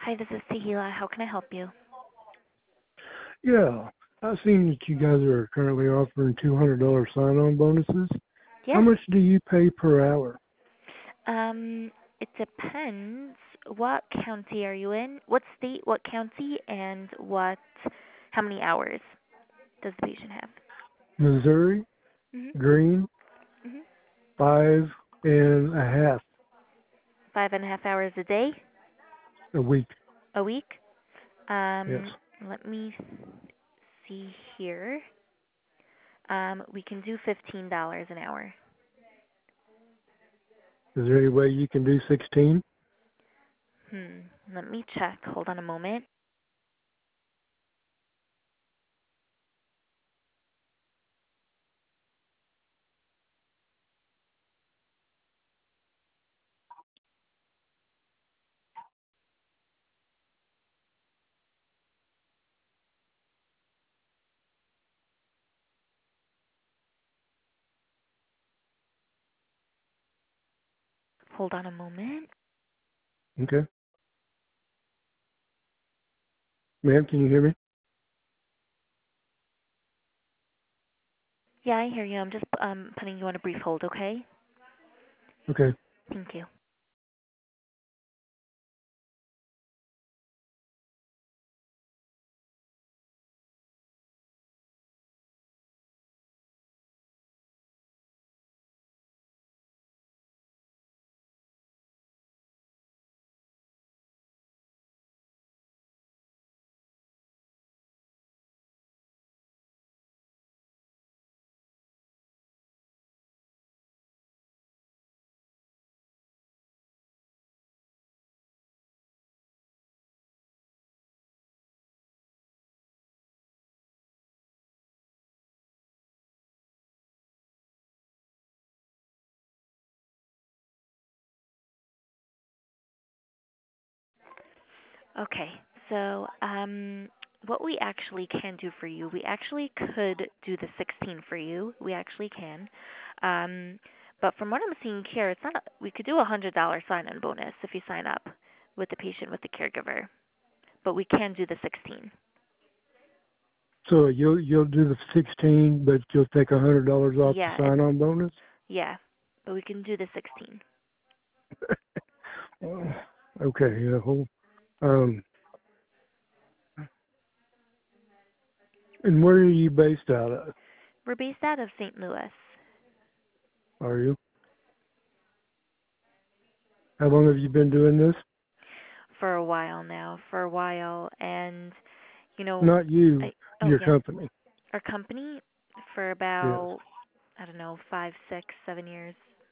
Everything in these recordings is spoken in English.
Hi, this is Tahila. How can I help you? Yeah, I've seen that you guys are currently offering $200 sign-on bonuses. How Yeah. much do you pay per hour? It depends. What county are you in? What state, what county, and how many hours does the patient have? Missouri, Mhm. Green, Mhm. 5.5 5.5 hours a day, a week. a week. Yes. Let me see here. We can do $15 an hour. Is there any way you can do 16? Let me check. Hold on a moment. Hold on a moment. Okay. Ma'am, can you hear me? Yeah, I hear you. I'm just putting you on a brief hold, okay? Okay. Thank you. Okay, so what we actually can do for you, we actually could do the 16 for you. We actually can. Um, but from what I'm seeing here, it's not. We could do $100 sign-on bonus if you sign up with the patient with the caregiver. But we can do the 16. So you'll do the 16, but you'll take $100 off the Yeah, it's sign-on bonus? yeah, but we can do the 16. Oh, okay. Yeah. Um, and where are you based out of? We're based out of St. Louis Are you? How long have you been doing this? for a while now, and you know, Not you, I oh your yeah, company. our company for Yes. about I don't know 5, 6, 7 years.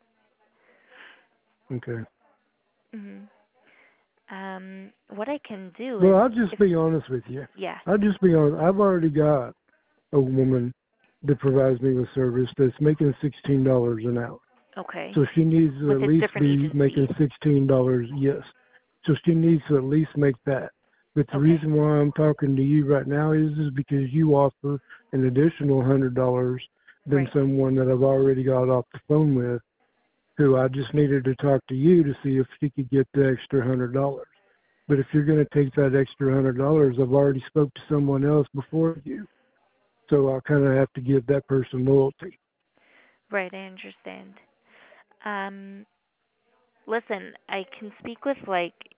Okay. Mhm. What I can do Well, is I'll just if be honest with you. yeah, I'll just be honest. I've already got a woman that provides me with service that's making $16 an hour. okay, So she needs to with at a least different be making agency. $16, yes. So she needs to at least make that. But the Okay, reason why I'm talking to you right now is because you offer an additional $100 than right, someone that I've already got off the phone with, who I just needed to talk to you to see if she could get the extra $100. But if you're going to take that extra $100, I've already spoke to someone else before you, so I kind of have to give that person loyalty. right. I understand. Um, Listen, I can speak with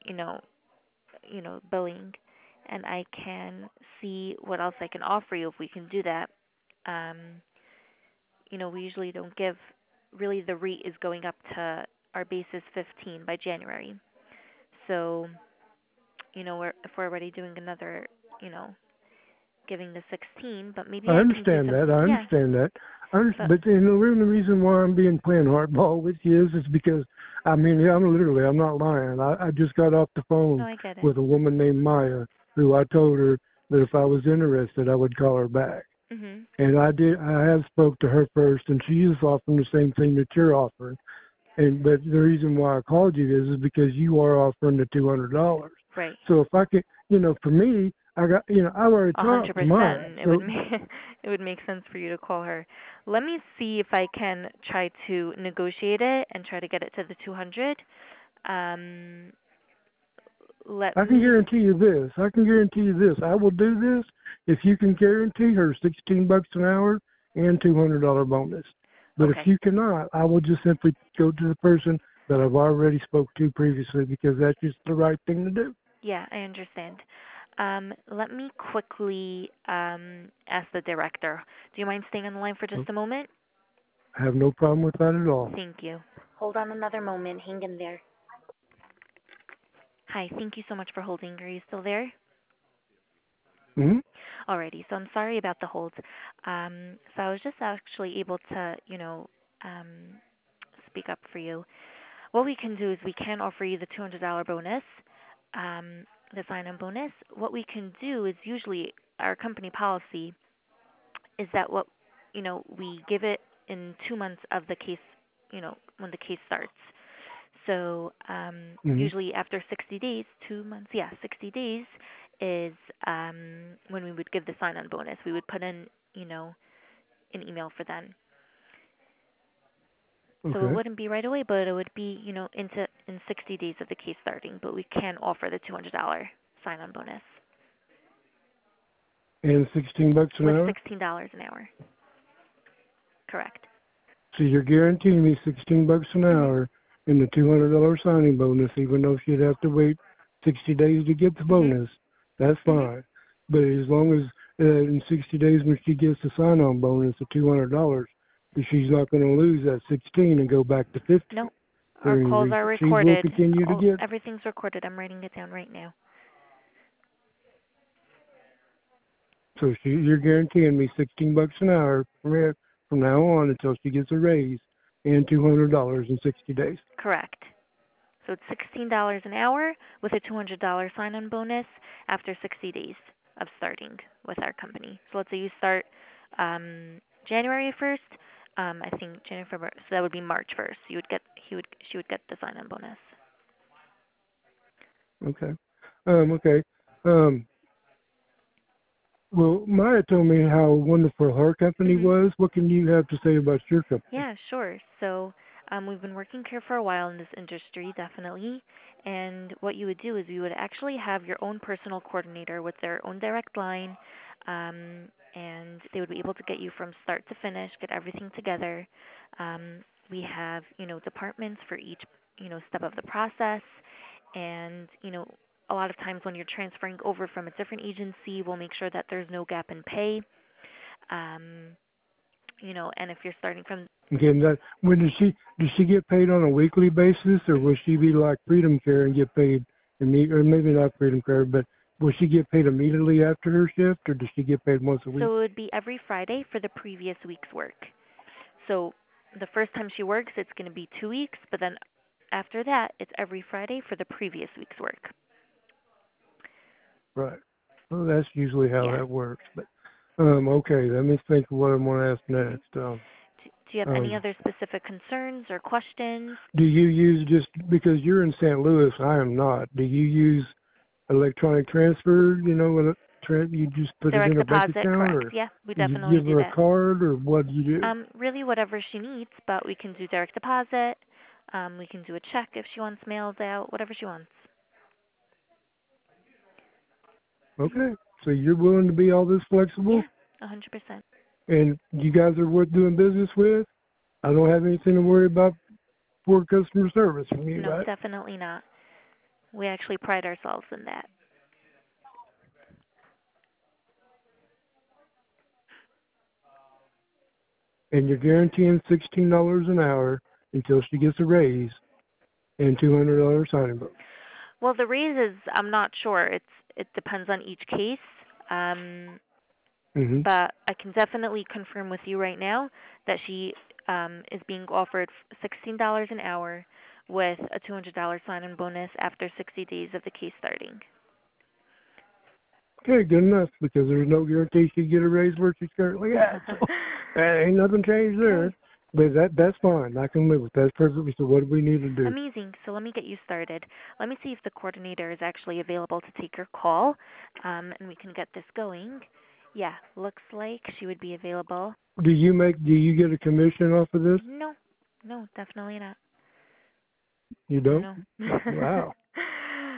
billing, and I can see what else I can offer you if we can do that. Um, we usually don't give. Really, the rate is going up to our base is 15 by January. So, if we're already doing another, you know, giving the 16, but maybe I I can do understand that. something. I Yeah, understand that. but But the reason why I'm being playing hardball with you is because, I mean, I'm not lying. I just got off the no, phone I get it. with a woman named Maya, who I told her that if I was interested, I would call her back. Mhm. And I did. I have spoke to her first, and she is offering the same thing that you're offering. But the reason why I called you is because you are offering the $200. Right. So if I could, for me, I've already A talked hundred to Maya. percent. It would So make it would make sense for you to call her. Let me see if I can try to negotiate it and try to get it to the 200. Um, let I can me. guarantee you this. I will do this if you can guarantee her $16 an hour and $200 bonus. But if Okay. you cannot, I will just simply go to the person that I've already spoke to previously because that's just the right thing to do. Yeah, I understand. Let me quickly ask the director. Do you mind staying on the line for just a moment? I have no problem with that at all. Thank you. Hold on another moment. Hang in there. Hi, thank you so much for holding. Are you still there? Mm-hmm. Alrighty, so I'm sorry about the hold. So I was just actually able to, um, speak up for you. What we can do is we can offer you the $200 bonus, the sign-on bonus. What we can do is usually our company policy is that we give it in 2 months of the case, when the case starts. So Mm-hmm. usually after 60 days, 2 months, yeah, 60 days is when we would give the sign-on bonus. We would put in, an email for them. So it Okay. wouldn't be right away, but it would be, in 60 days of the case starting. But we can offer the $200 sign-on bonus And $16 an with hour? $16 an hour. Correct. So you're guaranteeing me $16 an Mhm. hour and the $200 signing bonus, even though she'd have to wait 60 days to get the Mhm. bonus. That's Mhm. fine. But as long as in 60 days when she gets the sign-on bonus of $200, she's not going to lose that 16 and go back to 50 No, for our any calls are reason. She will recorded. continue to get. Everything's recorded. I'm writing it down right now. So you're guaranteeing me $16 an hour from now on until she gets a raise and $200 in 60 days. Correct. So it's $16 an hour with a $200 sign-on bonus after 60 days of starting with our company. So let's say you start January 1st. I think January, February. So that would be March 1st. She would get the sign-on bonus. Okay. Okay. Um, well, Maya told me how wonderful her company Mhm. was. What can you have to say about your company? Yeah, sure. So we've been working here for a while in this industry, definitely. And what you would do is you would actually have your own personal coordinator with their own direct line, and they would be able to get you from start to finish, get everything together. We have, departments for each, step of the process, and a lot of times when you're transferring over from a different agency, we'll make sure that there's no gap in pay. Um, and if you're starting from. Again, that when does she get paid on a weekly basis, or will she be like Freedom Care and get paid or maybe not Freedom Care, but will she get paid immediately after her shift, or does she get paid once a week? So it would be every Friday for the previous week's work. So the first time she works, it's going to be 2 weeks, but then after that, it's every Friday for the previous week's work. Right. Well, that's usually how Yeah. that works. But okay, let me think of what I'm going to ask Mhm. next. Do you have any Um, other specific concerns or questions? do you use just because you're in St. Louis, I am not. Do you use electronic transfer? You just put it in Direct a bank deposit, account, correct. or Yeah, we you definitely give do her a that. card, or what do you do? Really whatever she needs, but we can do direct deposit. We can do a check if she wants mailed out, whatever she wants. Mhm. Okay, so you're willing to be all this flexible, Yeah, 100%. and you guys are worth doing business with. I don't have anything to worry about for customer service from you, No, right? definitely not. We actually pride ourselves in that. And you're guaranteeing $16 an hour until she gets a raise and $200 signing bonus. Well, the raises, I'm not sure. It depends on each case. Um, Mm-hmm. but I can definitely confirm with you right now that she is being offered $16 an hour with a $200 sign-on bonus after 60 days of the case starting. Okay, good enough, because there's no guarantee she'd get a raise where she's currently at. So ain't nothing changed there. Okay. But that's fine. I can live with that perfectly. So what do we need to do? Amazing. So let me get you started. Let me see if the coordinator is actually available to take your call, and we can get this going. Yeah, looks like she would be available. Do you get a commission off of this? No, no, definitely not. You don't? No. Wow.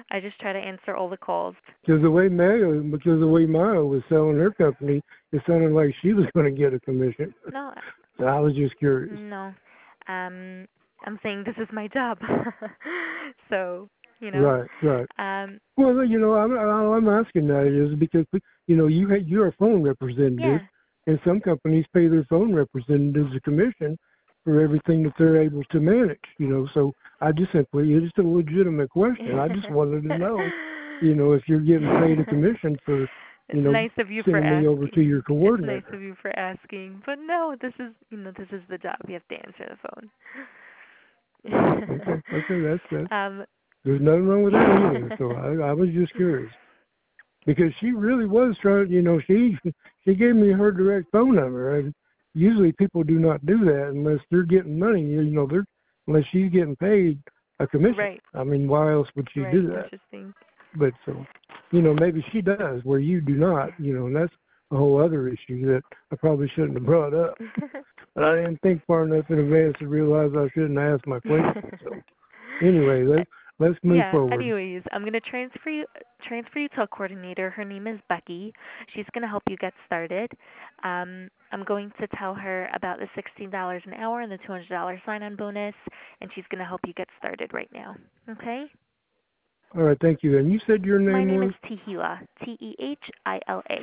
I just try to answer all the calls. Because the way Maya was selling her company, it sounded like she was going to get a commission. No, So I was just curious. no. I'm saying this is my job. So, Right, right. um, Well, all I'm asking that is because you're a phone representative, yeah. and some companies pay their phone representatives a commission for everything that they're able to manage. So it's a legitimate question. I just wanted to know, if you're getting paid a commission for, It's nice of you for sending me over to asking. your It's nice coordinator. of you for asking. But no, this is the job. You have to answer the phone. Okay, that's um, there's nothing wrong with that either. So I was just curious because she really was trying. She gave me her direct phone number, and usually people do not do that unless they're getting money. Unless she's getting paid a commission. right. I mean, why else would she Right. do that? Interesting. But so, maybe she does where you do not. And that's a whole other issue that I probably shouldn't have brought up. But I didn't think far enough in advance to realize I shouldn't ask my question. So anyway, let's move Yeah. forward. Anyways, I'm gonna transfer you to a coordinator. Her name is Becky. She's gonna help you get started. I'm going to tell her about the $16 an hour and the $200 sign-on bonus, and she's gonna help you get started right now. Okay? All right, thank you. And you said your My name name is was? Tehila. Tehila.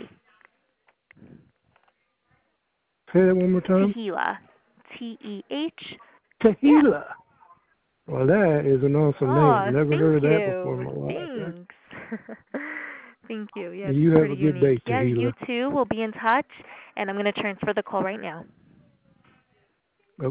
Say that one more time. Tehila. T-E-H. Yeah. Tehila. Well, that is an awesome name. Oh, Never thank heard of that before in you. my life. Thanks. Thank you. Yeah, You it's have pretty a good unique. day, Yeah, you Tehila. too. We'll be in touch, and I'm going to transfer the call right now.